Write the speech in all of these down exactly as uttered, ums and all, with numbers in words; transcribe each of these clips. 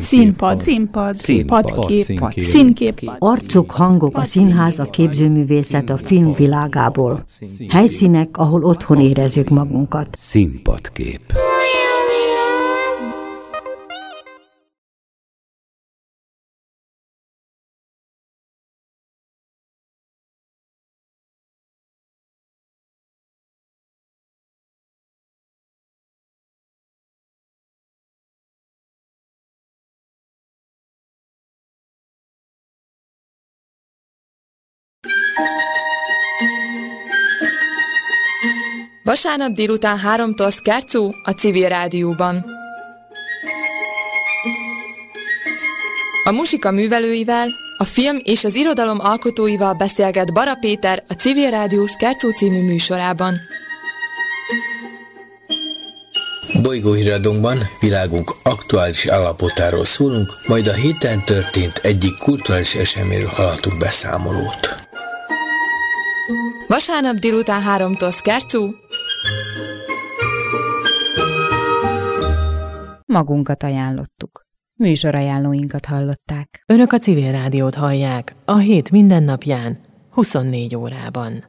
Színpad. Színpad. Padkép. Színkép. Arcok, hangok, a színház, a képzőművészet a film világából. Helyszínek, ahol otthon érezzük magunkat. Színpadkép. Vasárnap délután háromtól Szkárczó a Civil Rádióban. A muzsika művelőivel, a film és az irodalom alkotóival beszélget Bara Péter a Civil Rádió Szkárczó című műsorában. Bolygóhíradónkban világunk aktuális állapotáról szólunk, majd a héten történt egyik kulturális eseményről hallhatunk beszámolót. Vasárnap délután háromtól Szkárczó. Magunkat ajánlottuk. Műsorajánlóinkat hallották. Önök a Civil Rádiót hallják a hét minden napján, huszonnégy órában.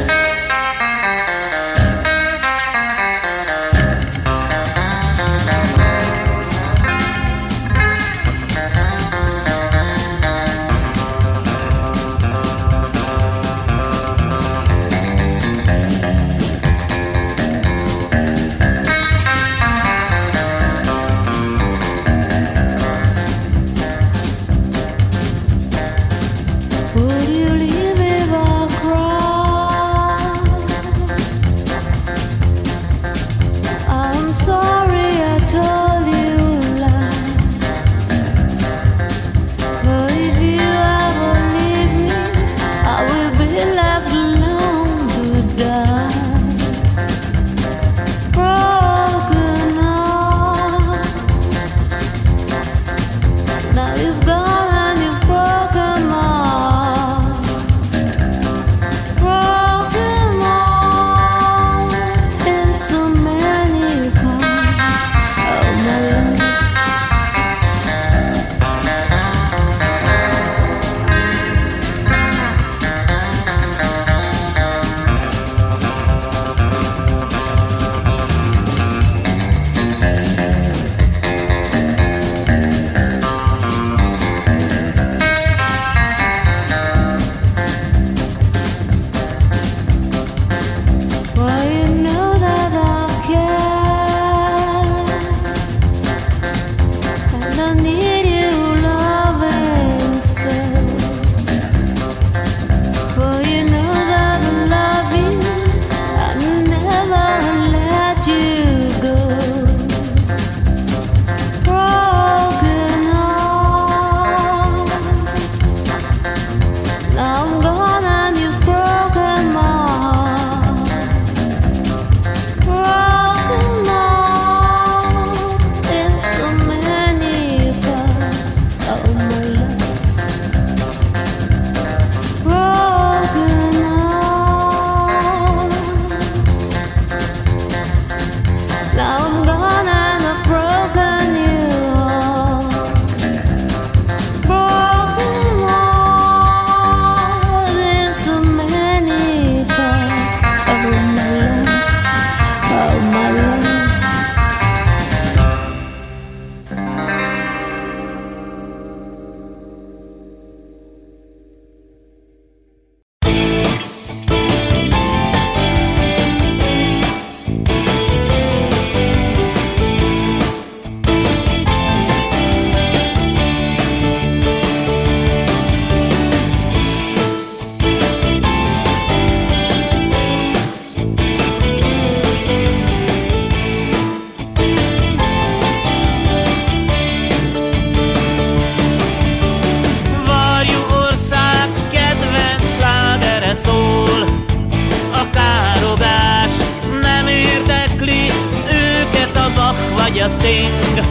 a Sting.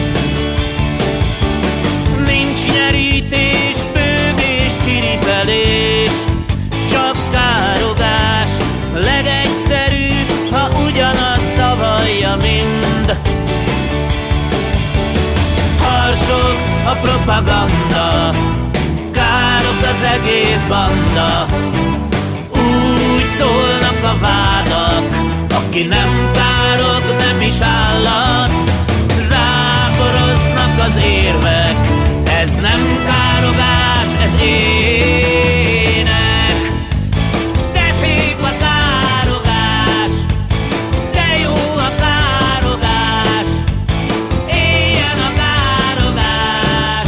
Nincs nyerítés, bőgés, csiripelés, csak károgás, legegyszerűbb, ha ugyanaz szavalja mind. Harsog a propaganda, károk az egész banda. Úgy szólnak a vádak, aki nem károk, nem is állat. Záporoznak az érvek, ez nem károgás, ez ének. De szép a károgás, de jó a károgás, éljen a károgás.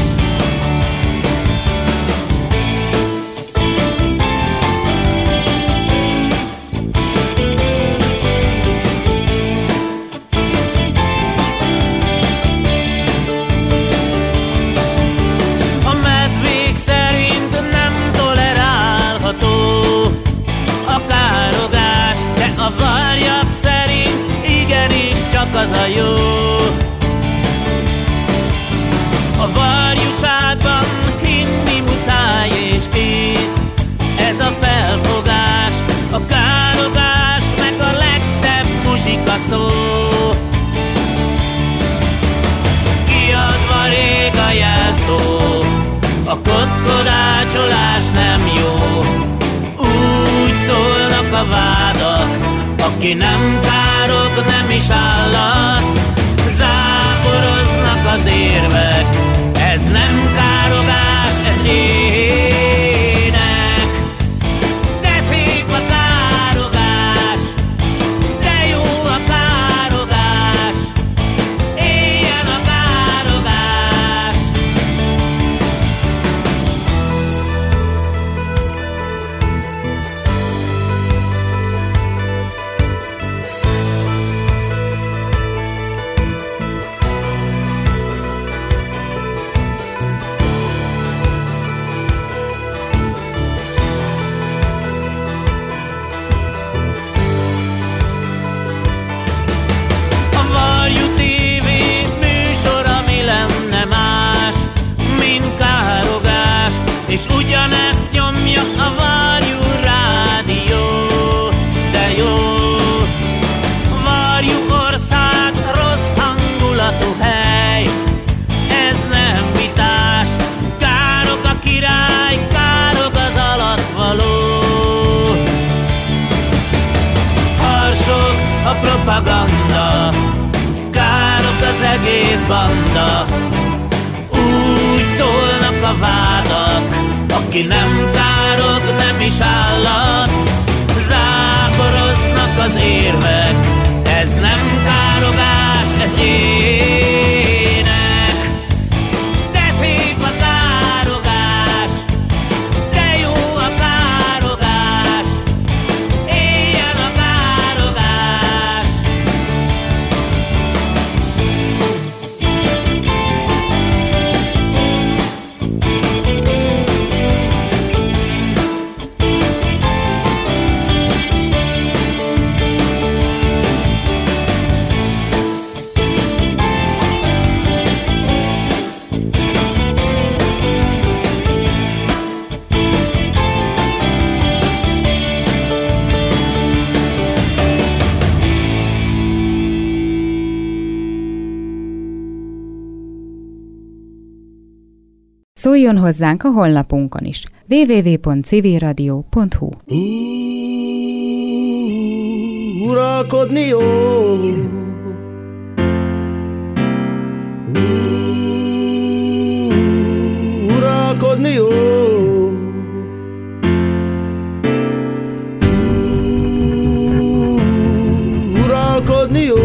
A varjak szerint igenis csak az a jó. A varjúságban hinni muszáj és kész, ez a felfogás, a károgás, meg a legszebb muzsika szó. Kiadva rég a jelszó, a kotkodácsolás nem jó. Úgy szólnak a vádak, aki nem károg, nem is állat. Záporoznak az érvek, ez nem károgás, ez ének. De szép a károgás, de jó a károgás, éljen a károgás. És ugyanezt nyomja a Varjú rádió, de jó. Varjú ország, rossz hangulatú hely, ez nem vitás. Károg a király, károg az alattvaló. Harsog a propaganda, károg az egész banda. Úgy szólnak a vádak, aki nem károg, nem is állat. Záporoznak az érvek, ez nem károgás, ez ének. De szép a károgás, de jó a károgás, éljen a károgás. Szóljon hozzánk a honlapunkon is. double-u double-u double-u pont civilradio pont hu. Uralkodni jó, uralkodni jó, uralkodni jó.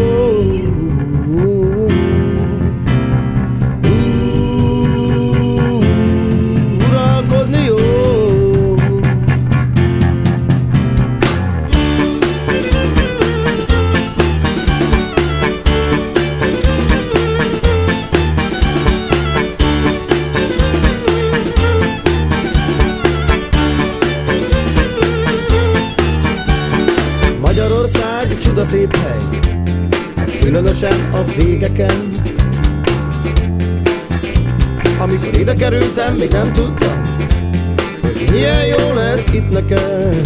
Csuda szép hely, különösen a végeken. Amikor ide kerültem, még nem tudtam, hogy milyen jó lesz itt nekem.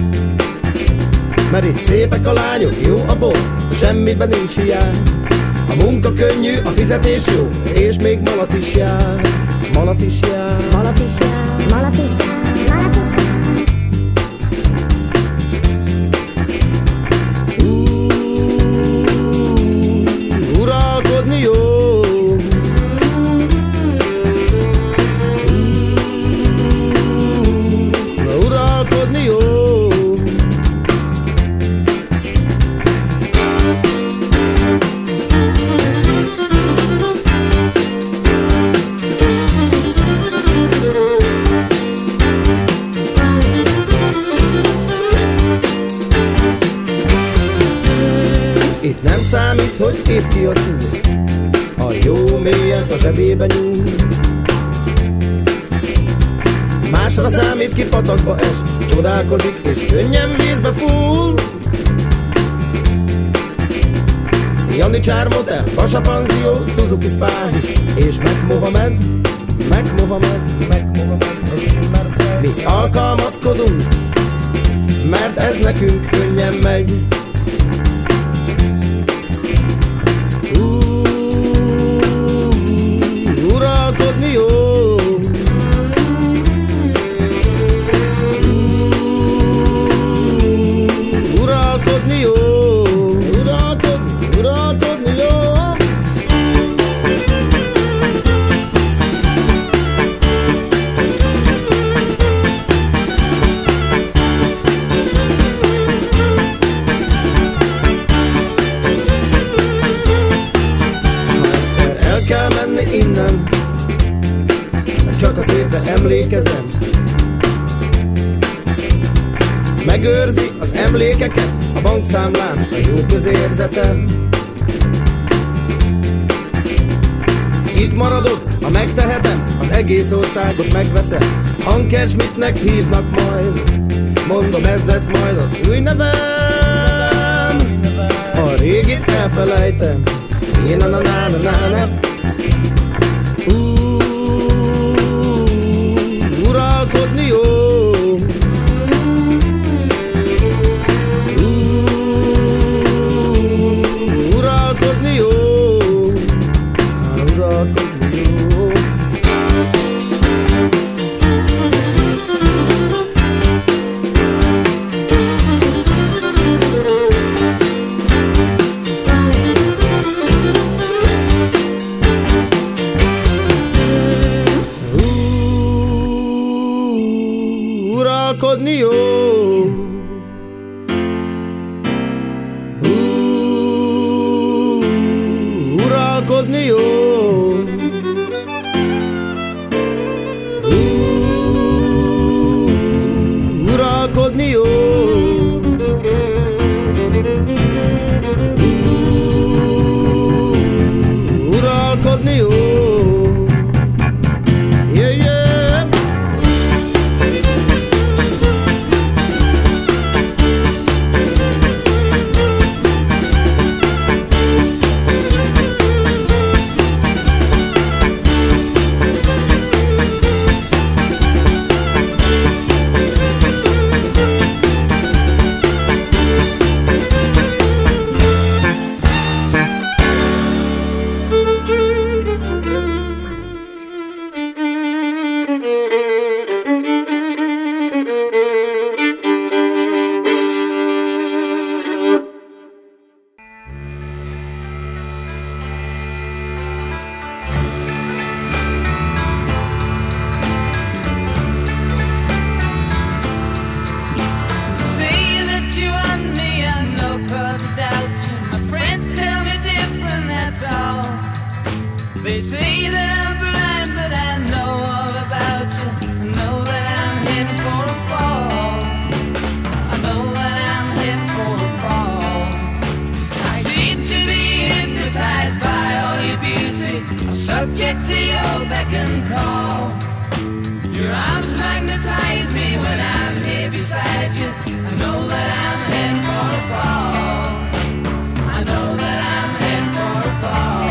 Mert itt szépek a lányok, jó a bor, semmiben nincs hiány. A munka könnyű, a fizetés jó, és még malac is jár, malac is jár, malac is jár, malac is jár, malac is jár. Uralkodni jó. Uralkodni jó. Itt nem számít, hogy épp ki az úr, a jó mélyen a zsebébe nyúl. Másra számít, ki patakba es, csodálkozik és könnyen vízbe full. Jani Csármotel, Basa Panzió, Suzuki Spáhi és Mac Mohamed, Mac Mohamed, Mac Mohamed, egy címmel fel. Mi alkalmazkodunk, mert ez nekünk könnyen megy. Uralkodni jó. Uralkodni jó. Uralkodni, uralkodni jó. S ha egyszer el kell menni innen, csak a szépre emlékezem. Megőrzi az emlékeket a bankszámlán, a jó közérzetem. Itt maradok, ha megtehetem, az egész országot megveszem. Anker Schmidtnek hívnak majd, mondom, ez lesz majd az új nevem. A régit elfelejtem, én na na na na na na. Uralkodni jó. Uralkodni jó. Uralkodni jó. Uralkodni jó. Uralkodni jó. Uralkodni jó. Uralkodni jó. Yeah, yeah. They say that I'm blind, but I know all about you. I know that I'm heading for a fall. I know that I'm heading for a fall. I seem to be hypnotized by all your beauty. I'm subject to your beck and call. Your arms magnetize me when I'm here beside you. I know that I'm heading for a fall. I know that I'm heading for a fall.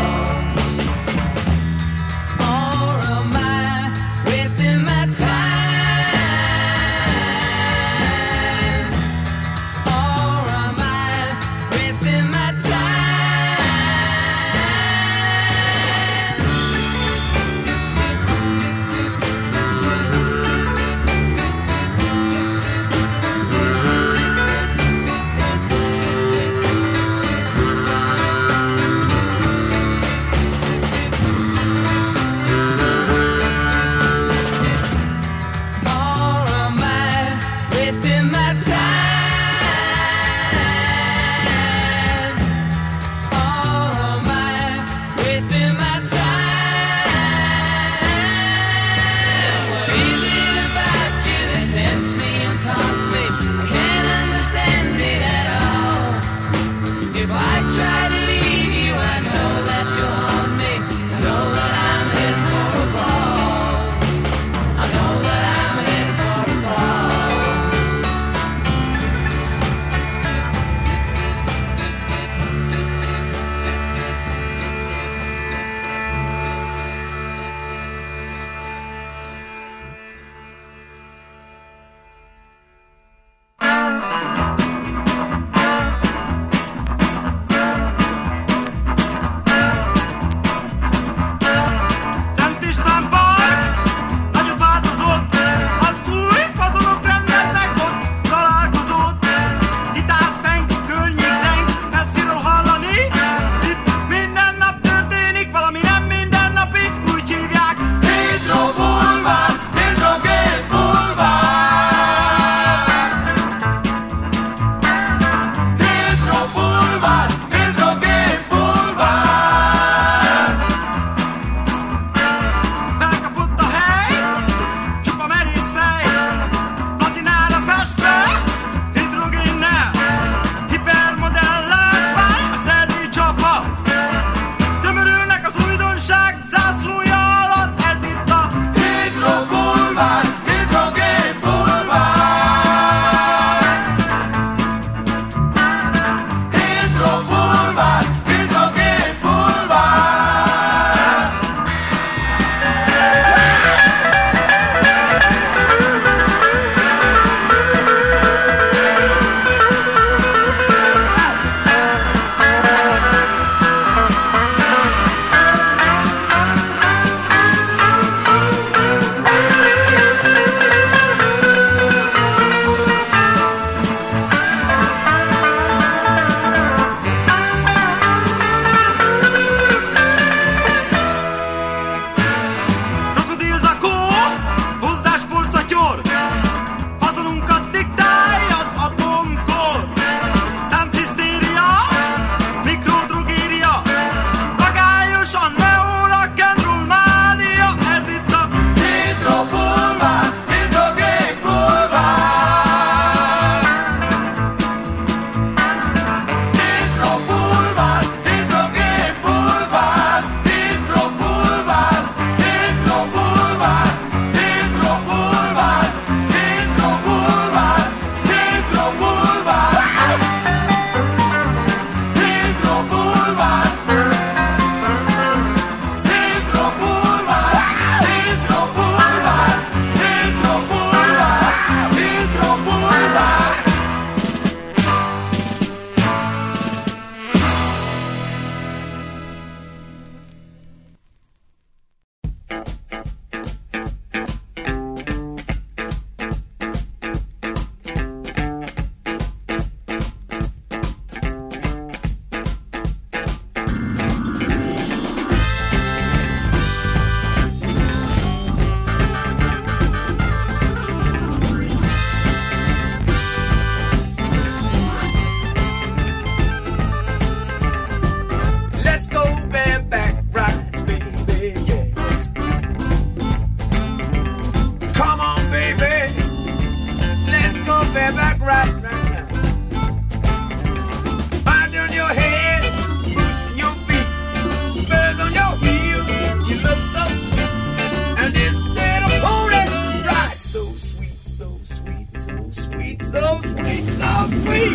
look so sweet, and this little pony ride so sweet, so sweet, so sweet, so sweet, so sweet.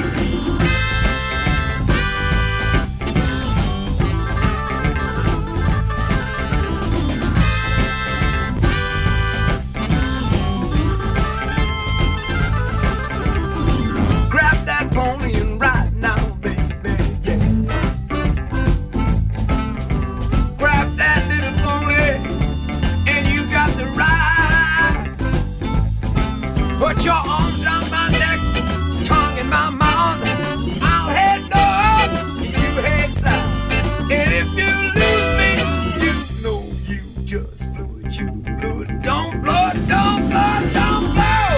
Grab that pony and ride now, baby, yeah. Grab that little pony and you got to ride. Put your arms around my neck, tongue in my mouth. I'll head north, you head south. And if you lose me, you know you just blew it, you blew it. Don't blow it, don't blow it, don't blow.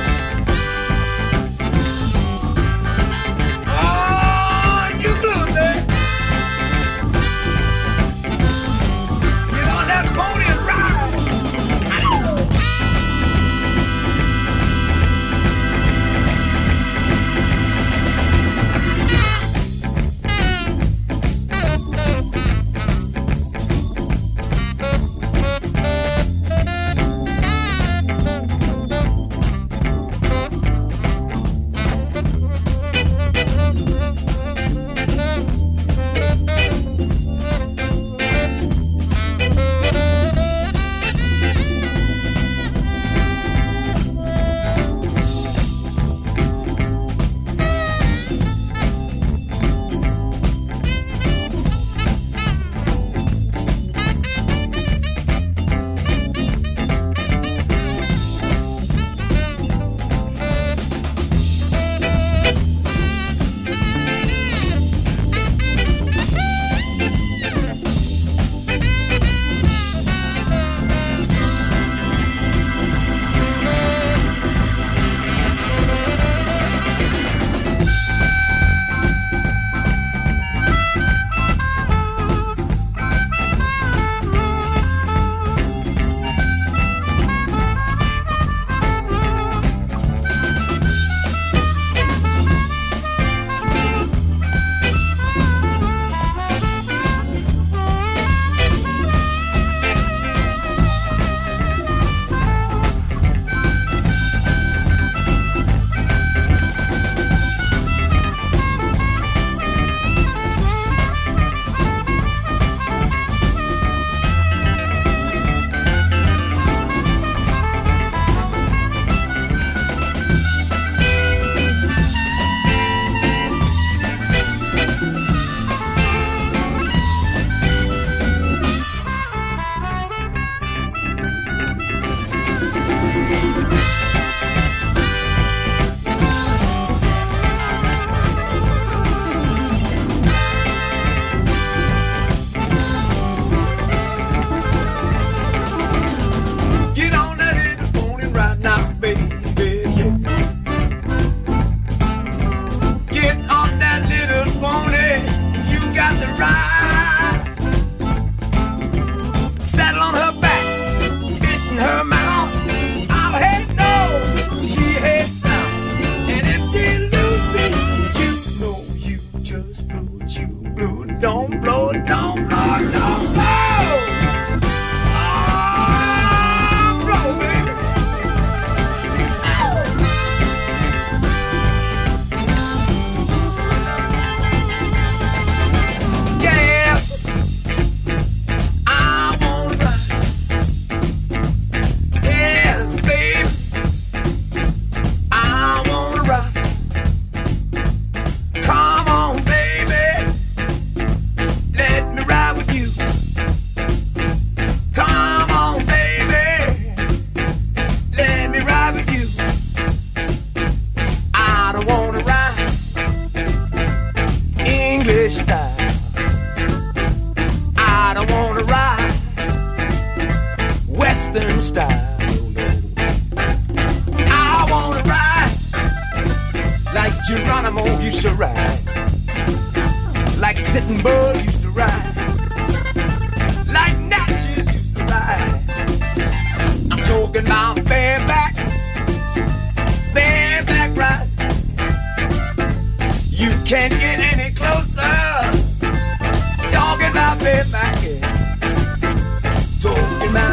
Oh, you blew it there. Get on that pony and ride.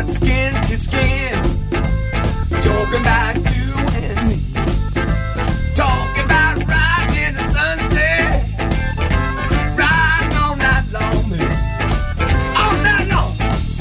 skin to skin. Talking about you and me. Talking about riding in the sunset. Riding all night long, man. All night long.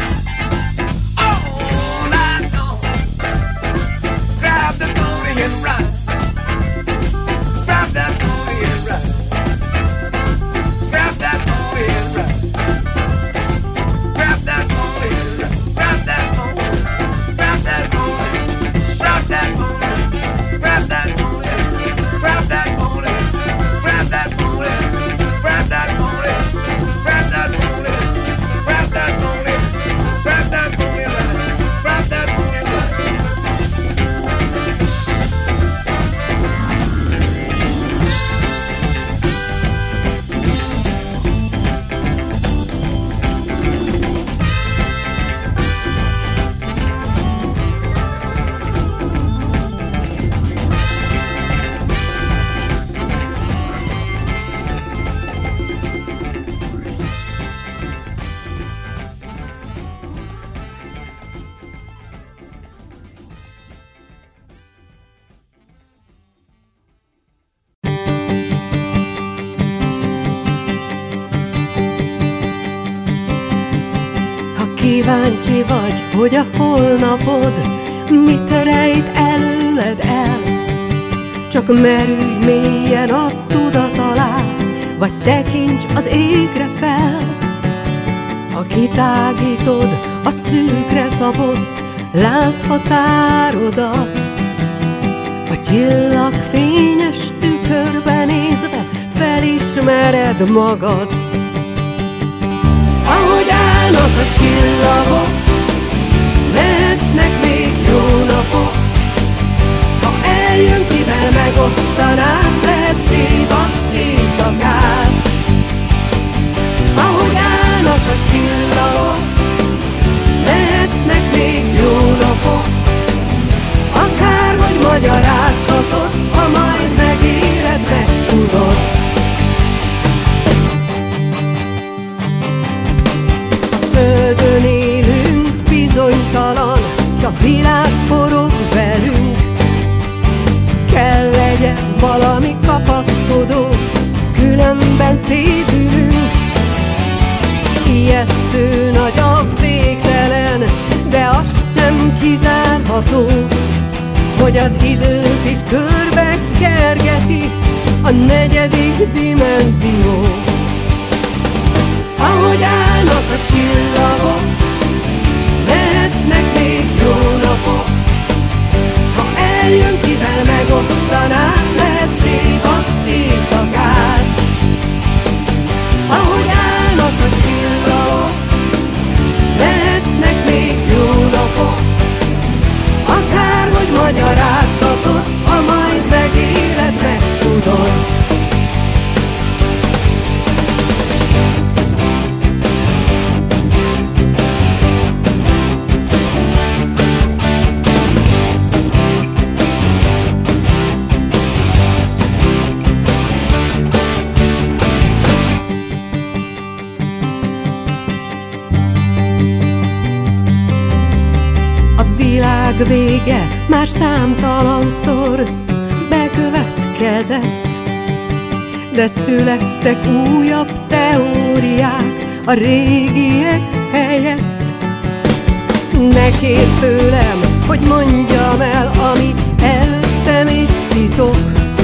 All night long. Grab the pony and ride. Grab that pony and ride. Grab that pony and ride. Grab that pony and ride. Grab that pony. Grab that pony. Grab that pony. Grab that pony. Grab that pony. Grab that pony. Grab that pony. Grab that pony. Grab that pony. Grab that pony. Grab that pony. Kíváncsi vagy, hogy a holnapod mit rejt előled el. Csak merülj mélyen a tudat alá, vagy tekints az égre fel. Ha kitágítod a szűkre szabott láthatárodat, a csillagfényes tükörbe nézve felismered magad. Ahogy állnak a csillagok, lehetnek még jó napok, s ha eljön, kivel megosztanám, lehet szép az éjszakát. Ahogy állnak a csillagok, lehetnek még jó napok, akárhogy magyarázhatod, ha majd megéred, megtudod. Földön élünk, bizonytalan, s a világ forog velünk. Kell legyen valami kapaszkodó, különben szédülünk. Ijesztő nagy a végtelen, de az sem kizárható, hogy az időt is körbe kergeti a negyedik dimenzió. Ahogy állnak a csillagok, lehetnek még jó napok, s ha eljön, kivel megosztanám, lehet szép az éjszakát. Ahogy állnak a csillagok, lehetnek még jó napok, akárhogy magyarázhatod, ha majd megéled, megtudod. Vége már számtalanszor bekövetkezett, de születtek újabb teóriák a régiek helyett. Ne kérd tőlem, hogy mondjam el, ami előttem is titok.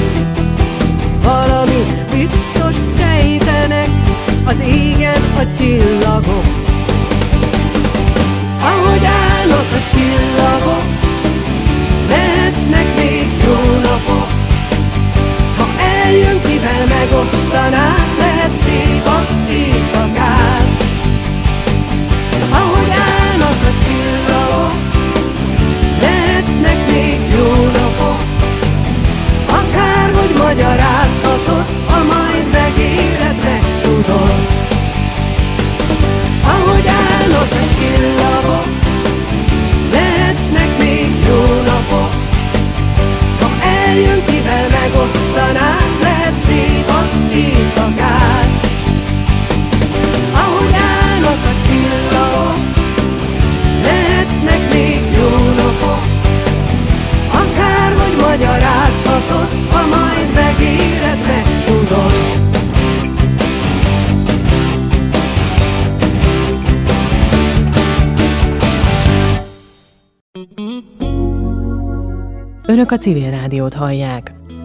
Valamit biztos sejtenek az égen a csillagok. Ahogy állnak a csillagok, lehetnek még jó napok, s ha eljön, kivel megosztanám, lehet szép az éjszakát. Ahogy állnak a csillagok, lehetnek még jó napok, akárhogy magyarázhatod, ha majd megéred, megtudod. Ahogy állnak a csillagok, lehet Önök a Civil Rádiót hallják.